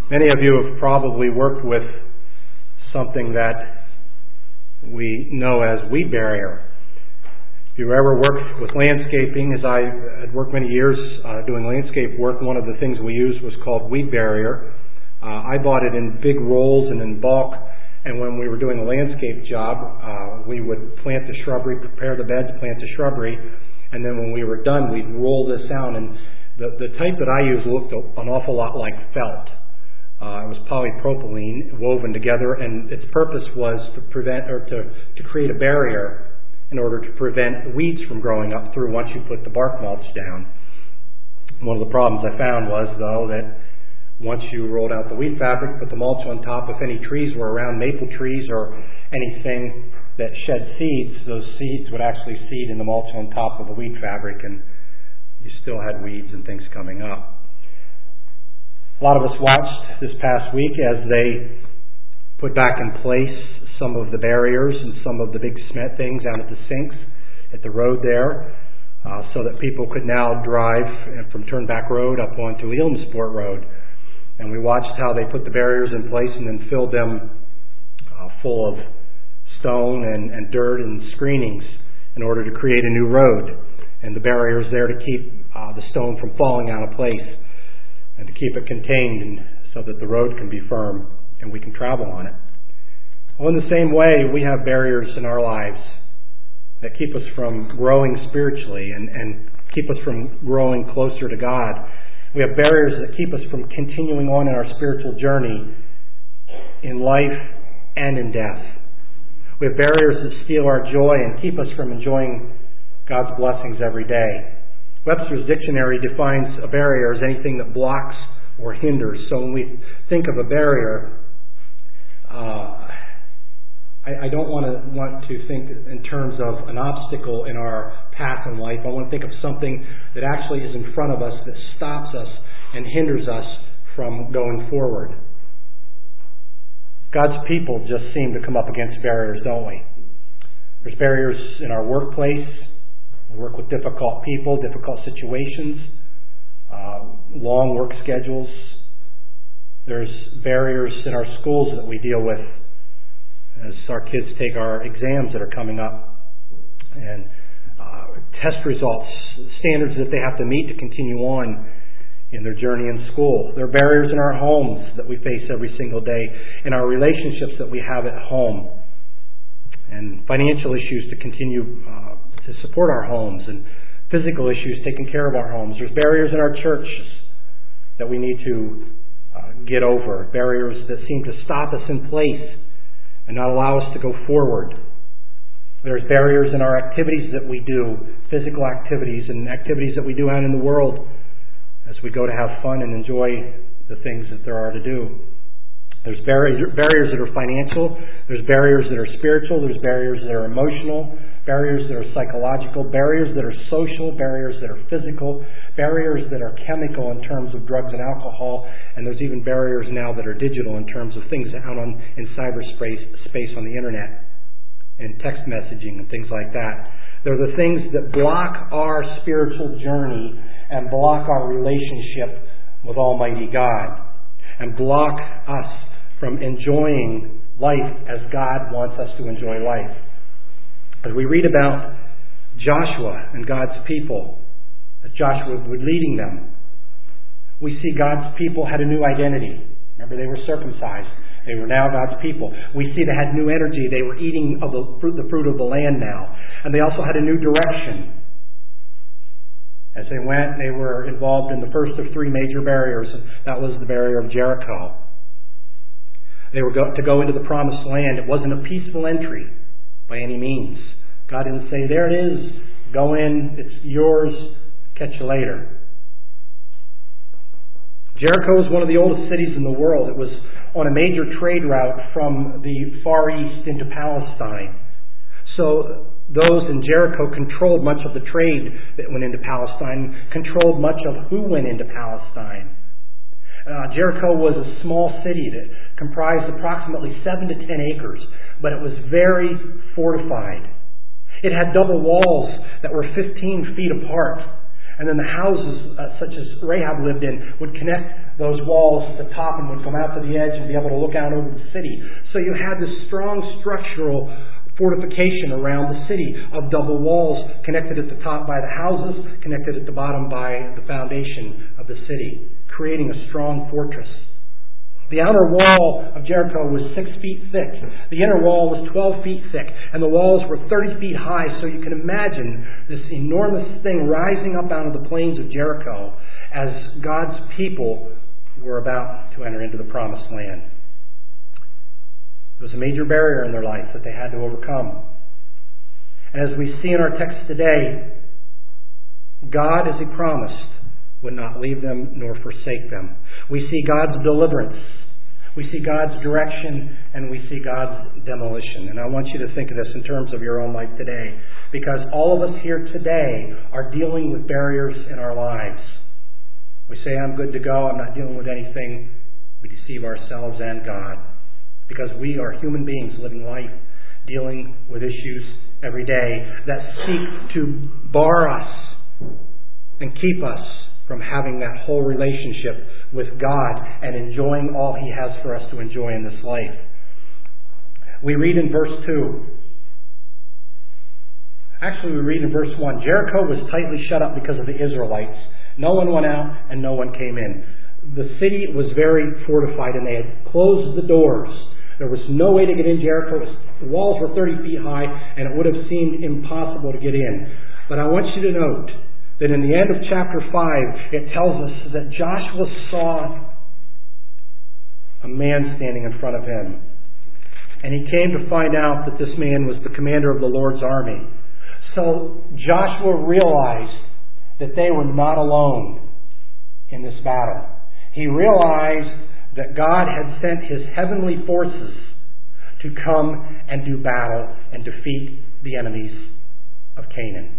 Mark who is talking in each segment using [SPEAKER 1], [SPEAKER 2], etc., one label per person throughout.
[SPEAKER 1] Many of you have probably worked with something that we know as weed barrier. If you ever worked with landscaping, as I had worked many years doing landscape work, one of the things we used was called weed barrier. I bought it in big rolls and in bulk, and when we were doing a landscape job, we would plant the shrubbery, prepare the beds, plant the shrubbery, and then when we were done, we'd roll this out. And the type that I used looked an awful lot like felt. It was polypropylene woven together, and its purpose was to prevent or to create a barrier in order to prevent weeds from growing up through once you put the bark mulch down. One of the problems I found was, though, that once you rolled out the weed fabric, put the mulch on top, if any trees were around, maple trees or anything that shed seeds, those seeds would actually seed in the mulch on top of the weed fabric, and you still had weeds and things coming up. A lot of us watched this past week as they put back in place some of the barriers and some of the big cement things out at the sinks at the road there, so that people could now drive from Turnback Road up onto Elandsport Road. And we watched how they put the barriers in place and then filled them full of stone and dirt and screenings in order to create a new road. And the barriers there to keep the stone from falling out of place and to keep it contained and so that the road can be firm and we can travel on it. Well, in the same way, we have barriers in our lives that keep us from growing spiritually and keep us from growing closer to God. We have barriers that keep us from continuing on in our spiritual journey in life and in death. We have barriers that steal our joy and keep us from enjoying God's blessings every day. Webster's Dictionary defines a barrier as anything that blocks or hinders. So when we think of a barrier, I don't want to think in terms of an obstacle in our path in life. I want to think of something that actually is in front of us that stops us and hinders us from going forward. God's people just seem to come up against barriers, don't we? There's barriers in our workplace. We work with difficult people, difficult situations, long work schedules. There's barriers in our schools that we deal with as our kids take our exams that are coming up, and test results, standards that they have to meet to continue on in their journey in school. There are barriers in our homes that we face every single day, in our relationships that we have at home, and financial issues to continue to support our homes, and physical issues taking care of our homes. There's barriers in our churches that we need to get over, barriers that seem to stop us in place and not allow us to go forward. There's barriers in our activities that we do, physical activities and activities that we do out in the world as we go to have fun and enjoy the things that there are to do. There's barriers that are financial, there's barriers that are spiritual, there's barriers that are emotional, barriers that are psychological, barriers that are social, barriers that are physical, barriers that are chemical in terms of drugs and alcohol, and there's even barriers now that are digital in terms of things out in cyberspace on the internet and text messaging and things like that. They're the things that block our spiritual journey and block our relationship with Almighty God and block us from enjoying life as God wants us to enjoy life. As we read about Joshua and God's people, as Joshua was leading them, we see God's people had a new identity. Remember, they were circumcised. They were now God's people. We see they had new energy. They were eating of the fruit of the land now. And they also had a new direction. As they went, they were involved in the first of three major barriers. That was the barrier of Jericho. They were to go into the promised land. It wasn't a peaceful entry by any means. God didn't say, there it is, go in, it's yours, catch you later. Jericho is one of the oldest cities in the world. It was on a major trade route from the Far East into Palestine. So those in Jericho controlled much of the trade that went into Palestine, controlled much of who went into Palestine. Jericho was a small city that comprised approximately 7 to 10 acres, but it was very fortified. It had double walls that were 15 feet apart. And then the houses, such as Rahab lived in, would connect those walls at the top and would come out to the edge and be able to look out over the city. So you had this strong structural fortification around the city of double walls, connected at the top by the houses, connected at the bottom by the foundation of the city, creating a strong fortress. The outer wall of Jericho was 6 feet thick. The inner wall was 12 feet thick. And the walls were 30 feet high. So you can imagine this enormous thing rising up out of the plains of Jericho as God's people were about to enter into the promised land. There was a major barrier in their life that they had to overcome. And as we see in our text today, God, as He promised, would not leave them nor forsake them. We see God's deliverance. We see God's direction, and we see God's demolition. And I want you to think of this in terms of your own life today, because all of us here today are dealing with barriers in our lives. We say, I'm good to go, I'm not dealing with anything. We deceive ourselves and God, because we are human beings living life, dealing with issues every day that seek to bar us and keep us from having that whole relationship with God and enjoying all He has for us to enjoy in this life. We read in verse 2. Actually, we read in verse 1. Jericho was tightly shut up because of the Israelites. No one went out and no one came in. The city was very fortified and they had closed the doors. There was no way to get in Jericho. The walls were 30 feet high and it would have seemed impossible to get in. But I want you to note that in the end of chapter 5, it tells us that Joshua saw a man standing in front of him. And he came to find out that this man was the commander of the Lord's army. So Joshua realized that they were not alone in this battle. He realized that God had sent His heavenly forces to come and do battle and defeat the enemies of Canaan.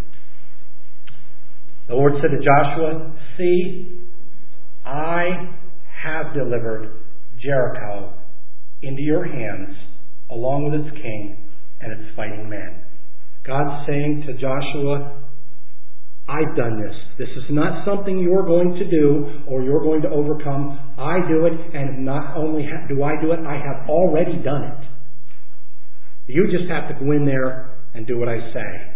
[SPEAKER 1] The Lord said to Joshua, see, I have delivered Jericho into your hands, along with its king and its fighting men. God's saying to Joshua, I've done this. This is not something you're going to do or you're going to overcome. I do it, and not only do I do it, I have already done it. You just have to go in there and do what I say.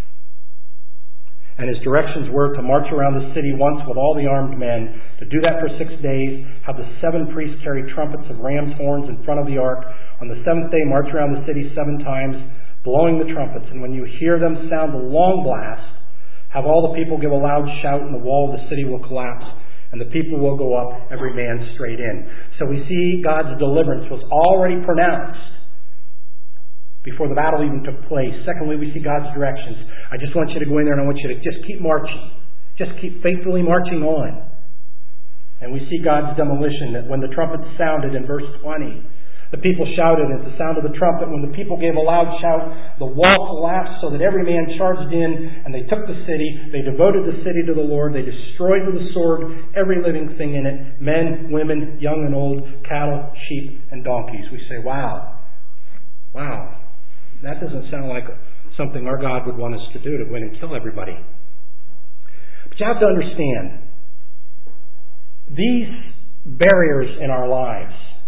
[SPEAKER 1] And His directions were to march around the city once with all the armed men, to do that for 6 days, have the 7 priests carry trumpets of ram's horns in front of the ark. On the 7th day, march around the city 7 times, blowing the trumpets. And when you hear them sound the long blast, have all the people give a loud shout, and the wall of the city will collapse, and the people will go up, every man straight in. So we see God's deliverance was already pronounced before the battle even took place. Secondly, we see God's directions. I just want you to go in there and I want you to just keep marching. Just keep faithfully marching on. And we see God's demolition, that when the trumpet sounded in verse 20, the people shouted at the sound of the trumpet. When the people gave a loud shout, the wall collapsed so that every man charged in, and they took the city. They devoted the city to the Lord. They destroyed with the sword every living thing in it, men, women, young and old, cattle, sheep, and donkeys. We say, wow. That doesn't sound like something our God would want us to do, to go in and kill everybody. But you have to understand, these barriers in our lives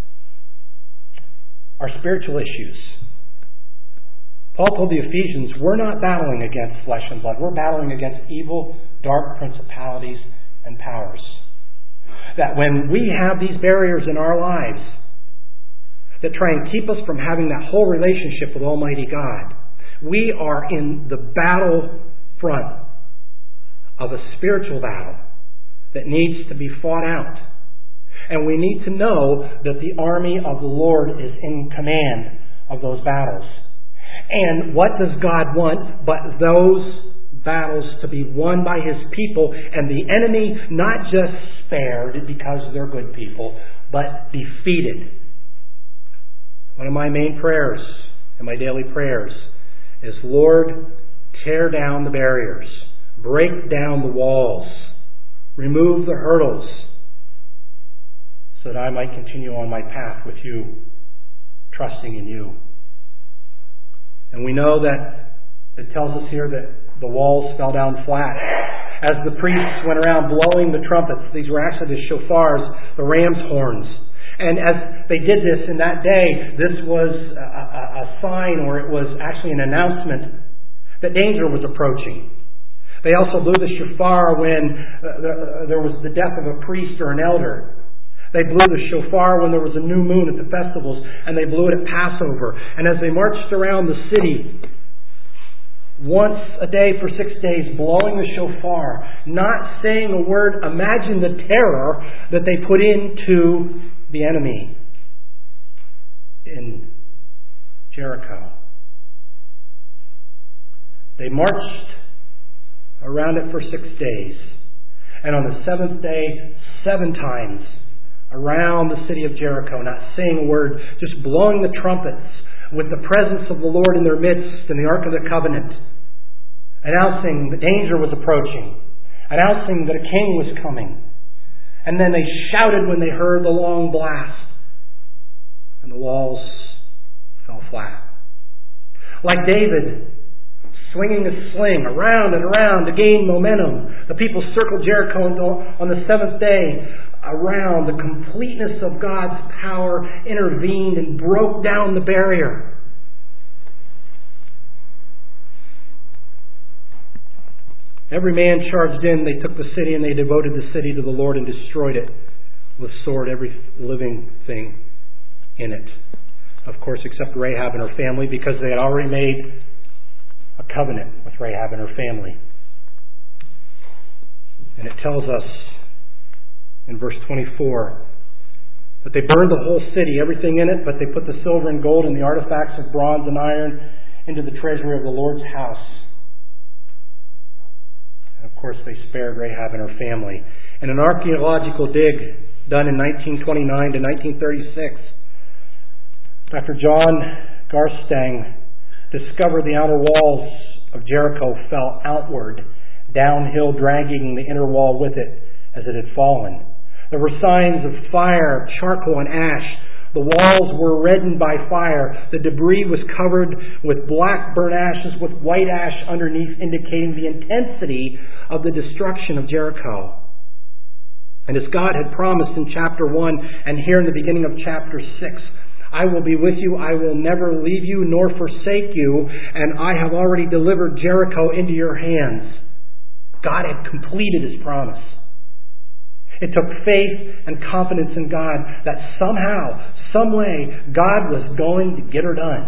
[SPEAKER 1] are spiritual issues. Paul told the Ephesians, we're not battling against flesh and blood. We're battling against evil, dark principalities and powers. That when we have these barriers in our lives that try and keep us from having that whole relationship with Almighty God, we are in the battle front of a spiritual battle that needs to be fought out. And we need to know that the army of the Lord is in command of those battles. And what does God want but those battles to be won by His people, and the enemy not just spared because they're good people, but defeated. One of my main prayers and my daily prayers is, Lord, tear down the barriers, break down the walls, remove the hurdles, so that I might continue on my path with You, trusting in You. And we know that it tells us here that the walls fell down flat. as the priests went around blowing the trumpets. These were actually the shofars, the ram's horns. And as they did this in that day, this was a sign, or it was actually an announcement that danger was approaching. They also blew the shofar when there was the death of a priest or an elder. They blew the shofar when there was a new moon at the festivals, and they blew it at Passover. And as they marched around the city, once a day for 6 days, blowing the shofar, not saying a word, imagine the terror that they put into the enemy in Jericho. They marched around it for 6 days. And on the seventh day, 7 times around the city of Jericho, not saying a word, just blowing the trumpets with the presence of the Lord in their midst and the Ark of the Covenant, announcing the danger was approaching, announcing that a king was coming. And then they shouted when they heard the long blast, and the walls fell flat. Like David, swinging a sling around and around to gain momentum, the people circled Jericho on the 7th day. Around, the completeness of God's power intervened and broke down the barrier. Every man charged in. They took the city and they devoted the city to the Lord and destroyed it with sword, every living thing in it. Of course, except Rahab and her family, because they had already made a covenant with Rahab and her family. And it tells us in verse 24 that they burned the whole city, everything in it, but they put the silver and gold and the artifacts of bronze and iron into the treasury of the Lord's house. And of course, they spared Rahab and her family. In an archaeological dig done in 1929 to 1936, Dr. John Garstang discovered the outer walls of Jericho fell outward, downhill, dragging the inner wall with it as it had fallen. There were signs of fire, charcoal, and ash. The walls were reddened by fire. The debris was covered with black burnt ashes with white ash underneath, indicating the intensity of the destruction of Jericho. And as God had promised in chapter 1 and here in the beginning of chapter 6, I will be with you, I will never leave you nor forsake you, and I have already delivered Jericho into your hands. God had completed His promise. It took faith and confidence in God that somehow, some way, God was going to get her done.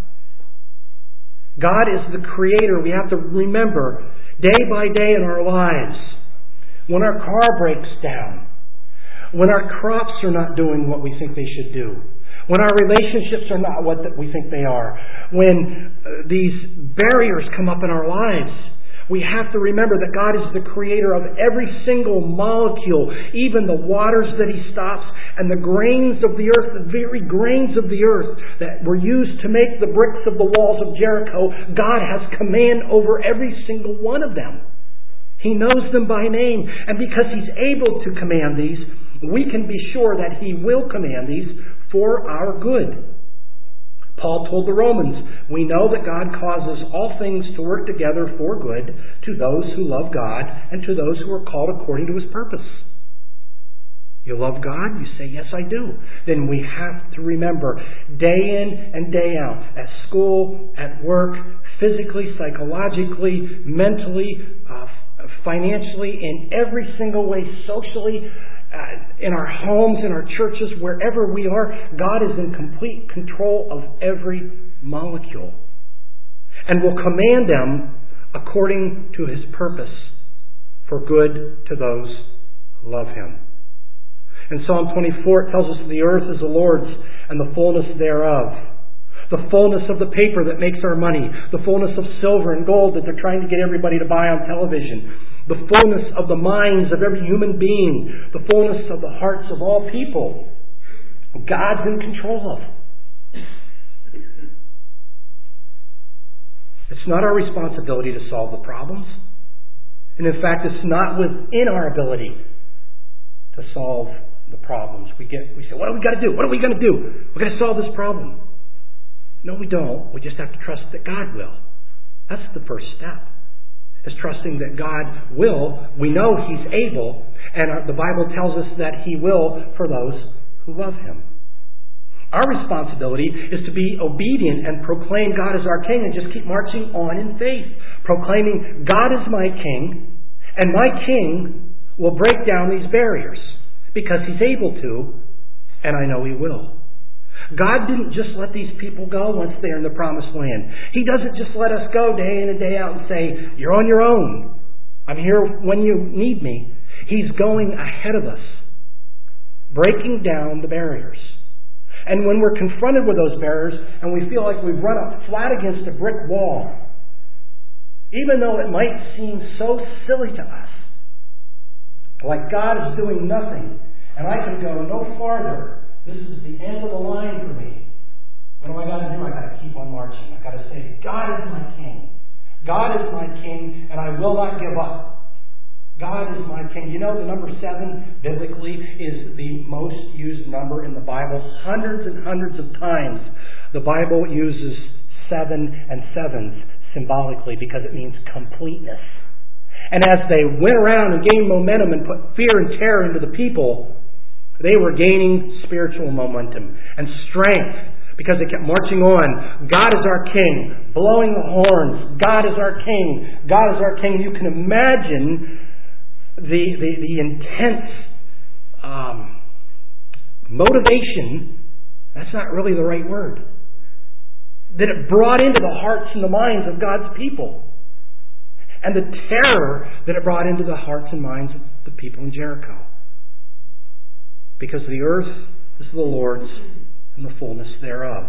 [SPEAKER 1] God is the Creator. We have to remember, day by day in our lives, when our car breaks down, when our crops are not doing what we think they should do, when our relationships are not what we think they are, when these barriers come up in our lives, we have to remember that God is the creator of every single molecule, even the waters that He stops, and the grains of the earth, the very grains of the earth that were used to make the bricks of the walls of Jericho. God has command over every single one of them. He knows them by name. And because He's able to command these, we can be sure that He will command these for our good. Paul told the Romans, we know that God causes all things to work together for good to those who love God and to those who are called according to His purpose. You love God? You say, yes, I do. Then we have to remember, day in and day out, at school, at work, physically, psychologically, mentally, financially, in every single way, socially, in our homes, in our churches, wherever we are, God is in complete control of every molecule and will command them according to His purpose for good to those who love Him. In Psalm 24, it tells us that the earth is the Lord's and the fullness thereof. The fullness of the paper that makes our money, the fullness of silver and gold that they're trying to get everybody to buy on television, the fullness of the minds of every human being, the fullness of the hearts of all people. God's in control of. It's not our responsibility to solve the problems. And in fact, it's not within our ability to solve the problems. We say, what do we got to do? What are we going to do? We're going to solve this problem. No, we don't. We just have to trust that God will. That's the first step. is trusting that God will. We know He's able, and the Bible tells us that He will for those who love Him. Our responsibility is to be obedient and proclaim God as our King and just keep marching on in faith, proclaiming God is my King, and my King will break down these barriers because He's able to, and I know He will. God didn't just let these people go once they're in the promised land. He doesn't just let us go day in and day out and say, you're on your own. I'm here when you need me. He's going ahead of us, breaking down the barriers. And when we're confronted with those barriers and we feel like we've run up flat against a brick wall, even though it might seem so silly to us, like God is doing nothing and I can go no farther, this is the end of the line for me. What do I got to do? I got to keep on marching. I got to say, God is my King. God is my King, and I will not give up. God is my King. You know, the number 7 biblically is the most used number in the Bible. Hundreds and hundreds of times the Bible uses 7 and 7s symbolically because it means completeness. And as they went around and gained momentum and put fear and terror into the people, they were gaining spiritual momentum and strength because they kept marching on. God is our King, blowing the horns. God is our King. God is our King. You can imagine the intense motivation, that's not really the right word, that it brought into the hearts and the minds of God's people. And the terror that it brought into the hearts and minds of the people in Jericho. Because the earth is the Lord's and the fullness thereof.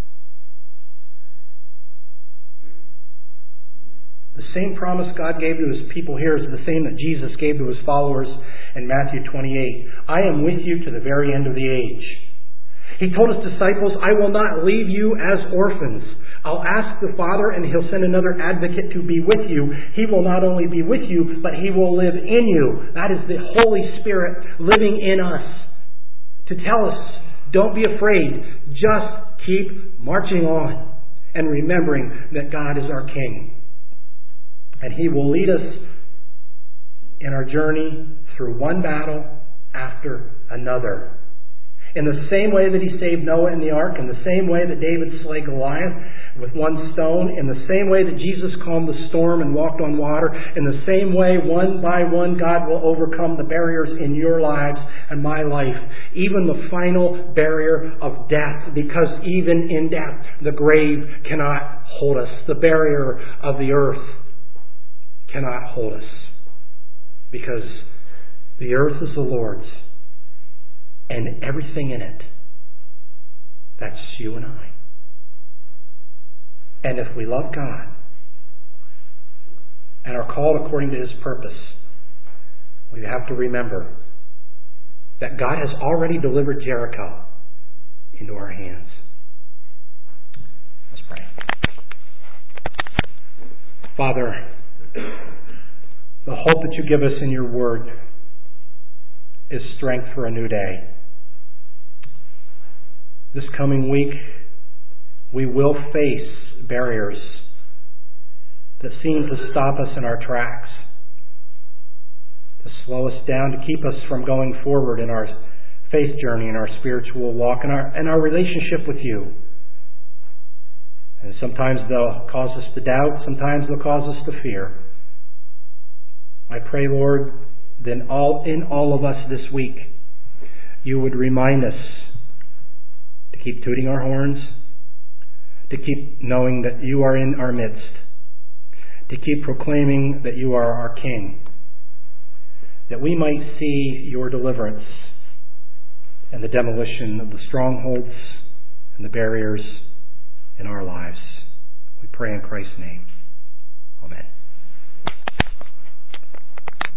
[SPEAKER 1] The same promise God gave to His people here is the same that Jesus gave to His followers in Matthew 28. I am with you to the very end of the age. He told His disciples, I will not leave you as orphans. I'll ask the Father and He'll send another advocate to be with you. He will not only be with you, but He will live in you. That is the Holy Spirit living in us to tell us, don't be afraid. Just keep marching on and remembering that God is our King. And He will lead us in our journey through one battle after another. In the same way that He saved Noah in the ark, in the same way that David slayed Goliath with one stone, in the same way that Jesus calmed the storm and walked on water, in the same way, one by one, God will overcome the barriers in your lives and my life. Even the final barrier of death, because even in death, the grave cannot hold us. The barrier of the earth cannot hold us. Because the earth is the Lord's. And everything in it. That's you and I. And if we love God and are called according to His purpose, we have to remember that God has already delivered Jericho into our hands. Let's pray. Father, the hope that you give us in your word is strength for a new day. This coming week, we will face barriers that seem to stop us in our tracks, to slow us down, to keep us from going forward in our faith journey, in our spiritual walk, in our relationship with you. And sometimes they'll cause us to doubt, sometimes they'll cause us to fear. I pray, Lord, that in all of us this week, you would remind us to keep tooting our horns, to keep knowing that you are in our midst, to keep proclaiming that you are our King, that we might see your deliverance and the demolition of the strongholds and the barriers in our lives. We pray in Christ's name. Amen.